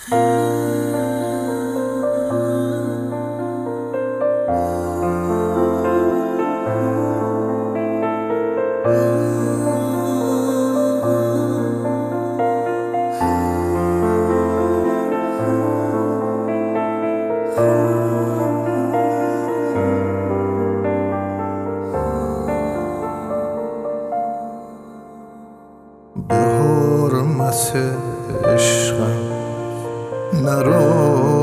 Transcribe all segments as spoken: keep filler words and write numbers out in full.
به حرمت عشقم نرو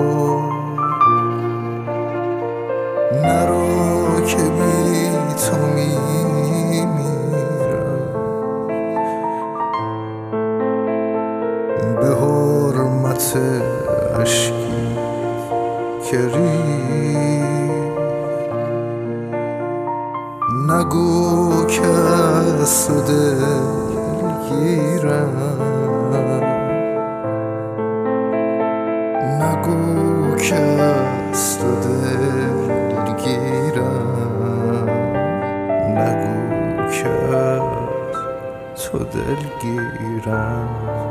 نرو که بی تو میمیرم. به حرمت عشقی که ریخت نگو که از تو دلگیرم، نگو که از تو دلگیرم، نگو که از تو دلگیرم.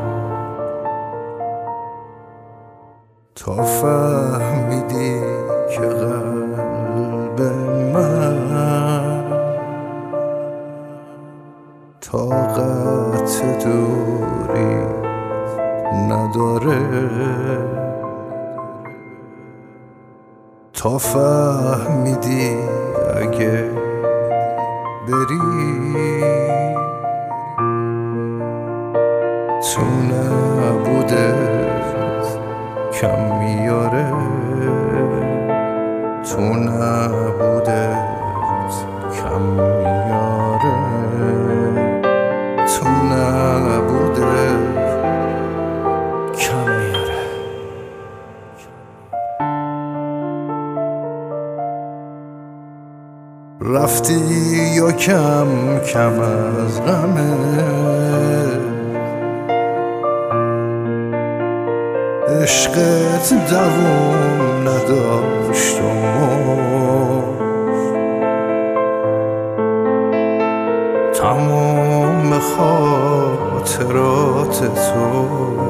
تا فهمیدی که قلب من طاقت دوری نداره، تا فهمیدی اگه بری تو نبودت کم میاره، تو نبودت کم میاره، تو نبودت کم میاره. رفتی یا کم کم از غمه عشقت دوام نداشت و تمام خاطرات تو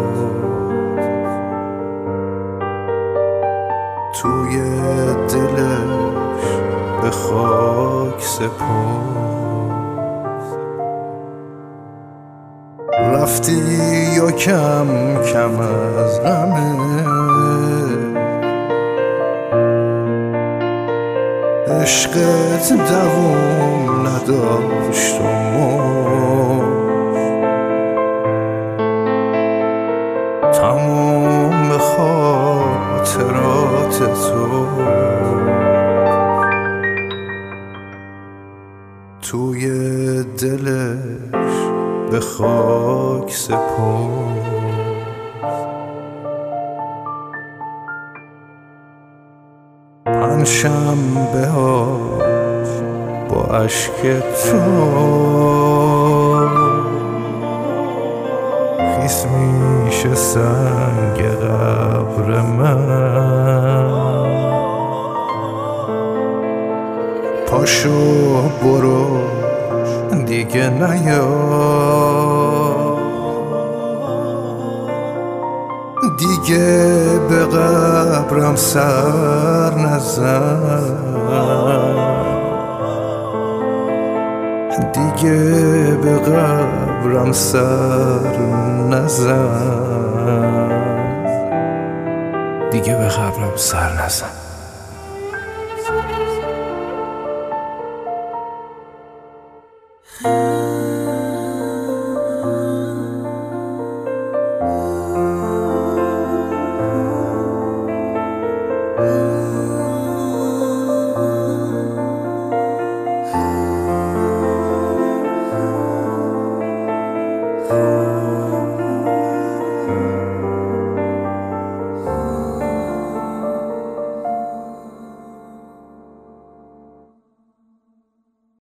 توی دلش به خاک سپرد. رفتی یا کم کم از غمه عشقت دوام نداشت و تمام خاطرات تو توی دلش به خاک سپرد. پنجشنبه ها با اشک تو خیس میشه سنگ قبر من. پاشو برو دیگه نیا، دیگه به قبرم سر نزن، دیگه به قبرم سر نزن، دیگه به قبرم سر نزن.